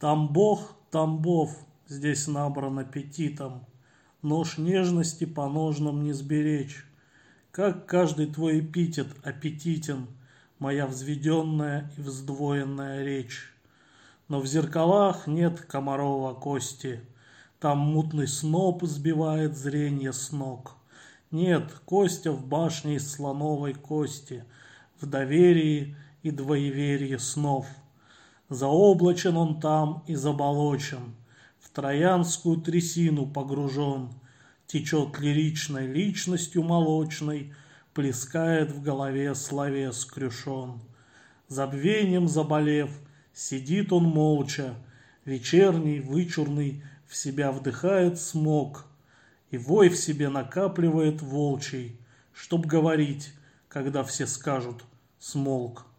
Тамбов, здесь набран аппетитом, нож нежности по ножнам не сберечь. Как каждый твой эпитет аппетитен, моя взведенная и вздвоенная речь. Но в зеркалах нет комарова кости, там мутный сноп сбивает зрение с ног. Нет, Костя в башне из слоновой кости, в доверии и двоеверии снов. Заоблачен он там и заболочен, в троянскую трясину погружен, течет лиричной личностью молочной, плескает в голове словес крюшон. Забвением заболев, сидит он молча, вечерний, вычурный, в себя вдыхает смог, и вой в себе накапливает волчий, чтоб говорить, когда все скажут «смолк».